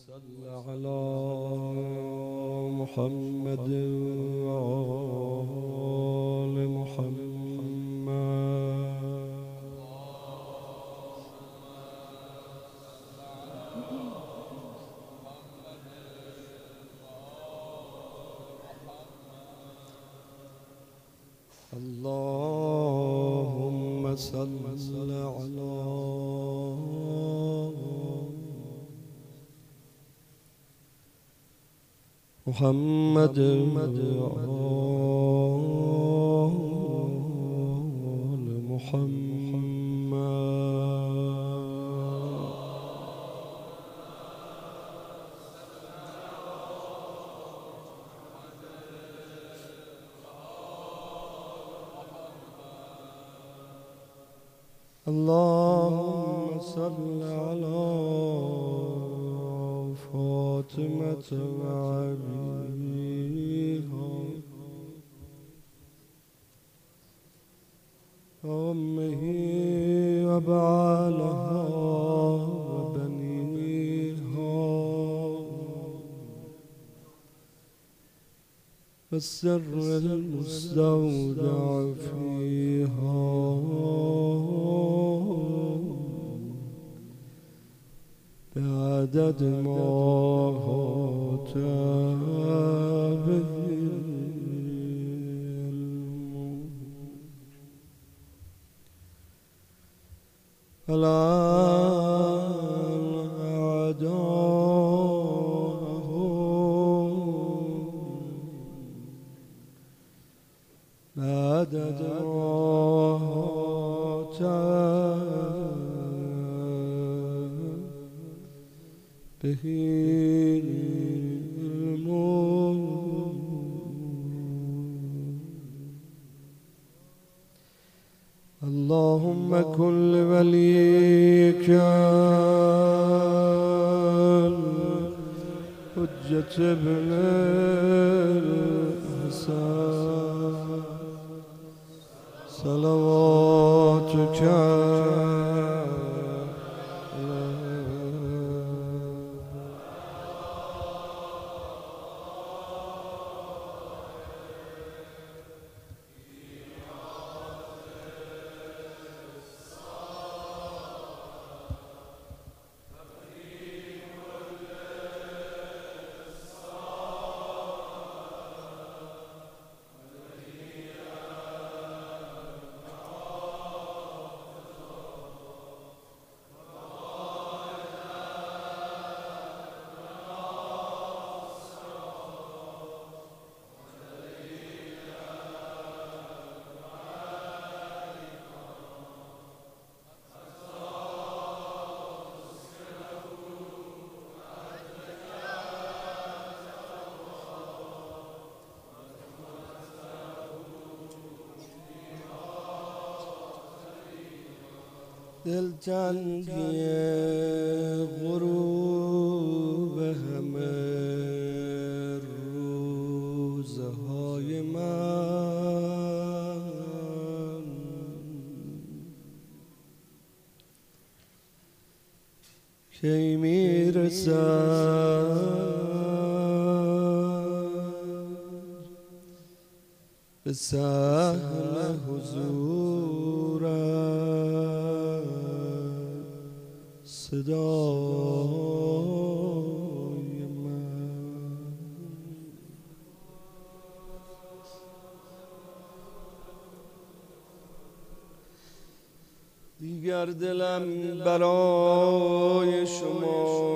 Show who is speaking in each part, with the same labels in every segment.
Speaker 1: صل على محمد وآل محمد. اللهم صل على محمد وآل محمد. اللهم صل على فاطمة وأبيها وأمه وبعلها وبنيها والسر المستودع فيها بعدد ما هات به العلم والآن أعداءهم بعدد ما هات به العلم. اللهم كن لوليك الحجة ابن الحسن صلواتك دلتنگی غروب همه روزهای من کی میرسد به صحن حضورت صدای من. دیگر دلم برای شما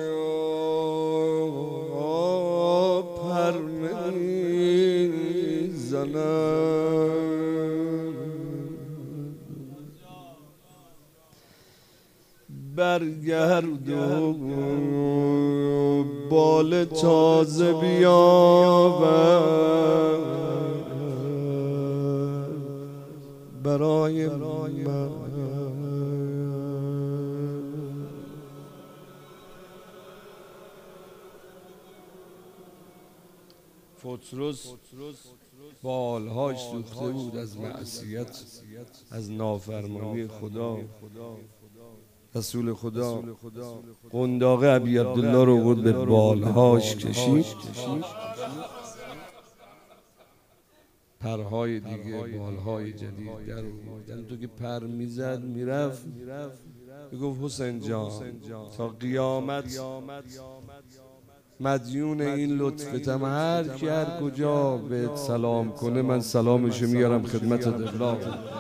Speaker 1: پر نمی‌زند. برگرد و بال تازه بیاور برای من. پطرس بالهاش سوخته بود از معصیت، از نافرمانی خدا. رسول خدا قنداق ابی عبدالله رو برد به بالهاش کشید، پرهای دیگه بالهای جدید در اومد. یعنی تو که پر میزد میرفت میگفت حسین جان تا قیامت مدیون این لطفتم، هر کی هر کجا بهت سلام کنه من سلامشو میارم خدمت دبلا.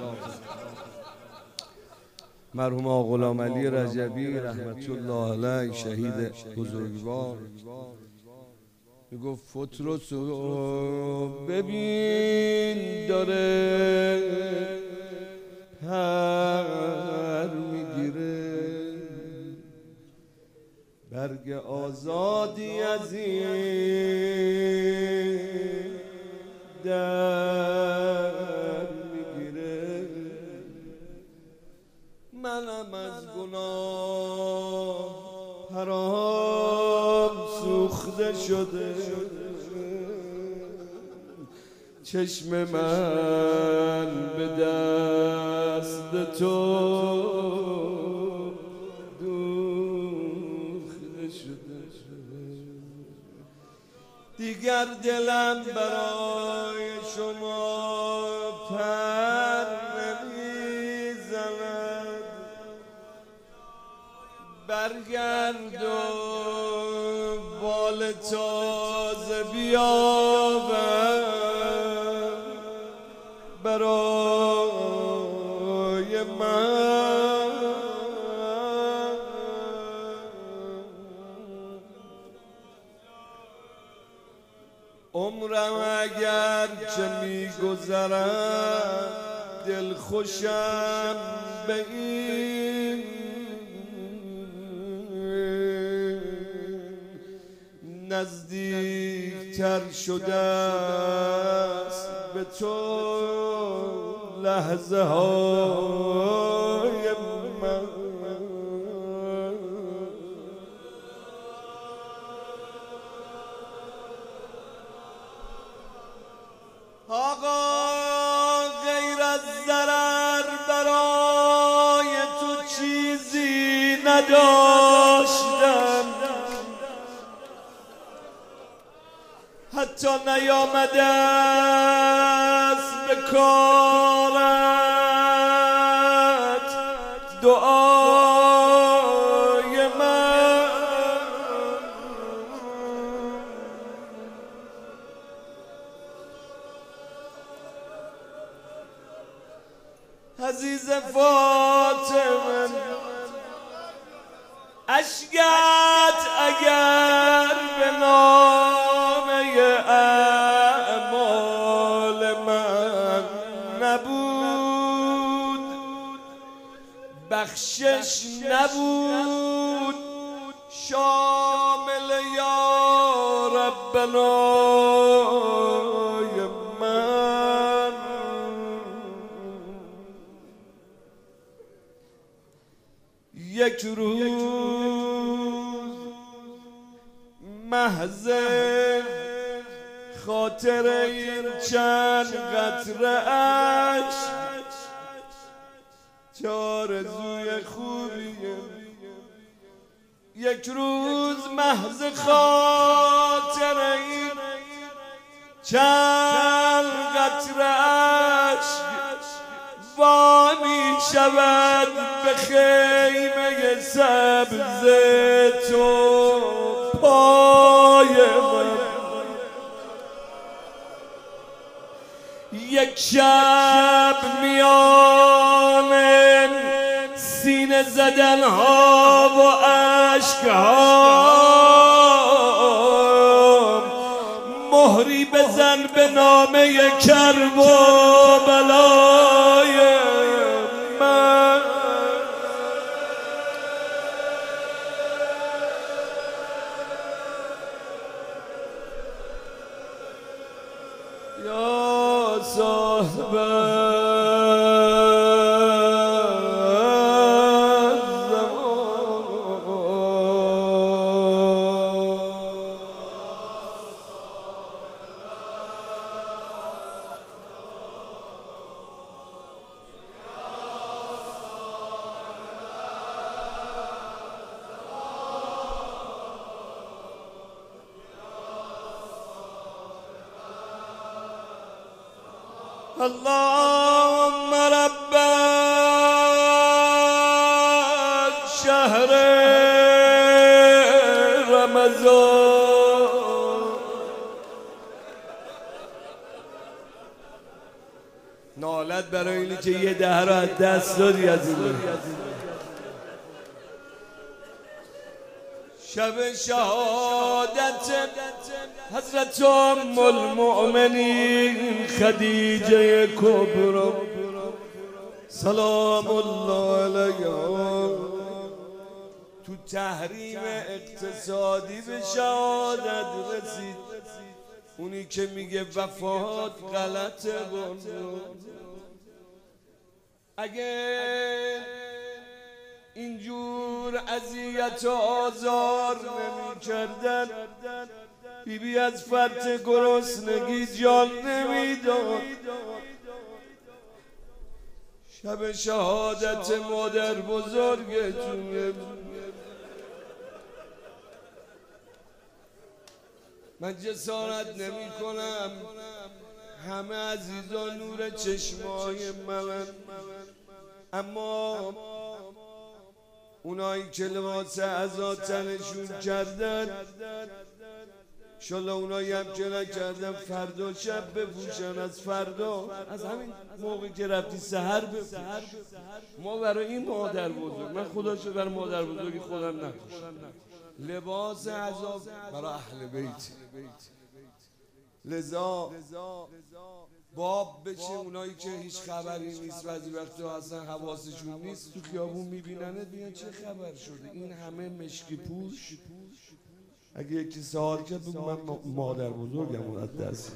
Speaker 1: مرحوم آقا غلام علی رجبی رحمت الله علیه شهید بزرگوار میگفت فترسو ببین داره پر میگیره، برگ آزادی از این در میگیره. منم از گناه حرام سوخته شده، چشم من به دست تو دوخته شده، دیگر دلم برای شما پر نمیزند. برگرد و بال تازه بیاور برای من. عمرم اگر چه میگذرد دل خوشم به این نزدیکتر شده است به تو لحظه های من. آقا غیر از ضرر برای تو چیزی نداشتم، حتی نیامده است به کارت دعای من. عزیز فاطمه اشکت اگر به نامه اعمال من نبود، بخشش نبود شامل یا ربنای من. یک روز محض خاطر این چند قطره اشک چه آرزوی خوبیه. یک روز محض خاطر این چند قطره اشک وا می شود به خیمه سبز تو پای من. یک شب میان سینه زدن ها و عشق ها مهری بزن به نامه کرب و بلای من. یا صاحب اللهم رب شهر رمضان. نالت برای اینی که یه ده را از دست دادی از این شب شهادت حضرت ام المؤمنین خدیجه کبری سلام الله علیها تو تحریم اقتصادی به شهادت رسید. اونی که میگه وفات غلطه اگه اینجور اذیت و آزار نمی کردن بیبی از فرط گرسنگی جان نمیداد. شب شهادت مادر بزرگتونه. من جسارت نمی کنم همه عزیزان نور چشمای من، اما اونایی که لباس عزا تنشون کردن انشالله اونایی هم که نکردن فردا شب بپوشن، از فردا از همین موقعی که رفتی سحر بپوش. ما برای این مادر بزرگ، من خدا شد برای مادر بزرگی خودم نکشم، لباس عزا برای اهل بیت. لذا باب بشه اونایی که هیچ خبری نیست و از وقتی اصلا حواسشون نیست تو خیابون میبیننت بیان چه خبر شده، این همه مشکی پوش. اگه یکی سوال کرد بگو من مادر بزرگم از دست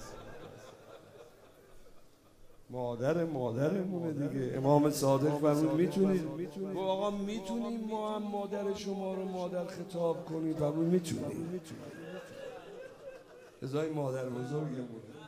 Speaker 1: مادرمونه دیگه. امام صادق فرمود میتونید و آقا میتونیم ما هم مادر شما رو مادر خطاب کنیم؟ فرمود میتونیم. ازای مادر بزرگمونه.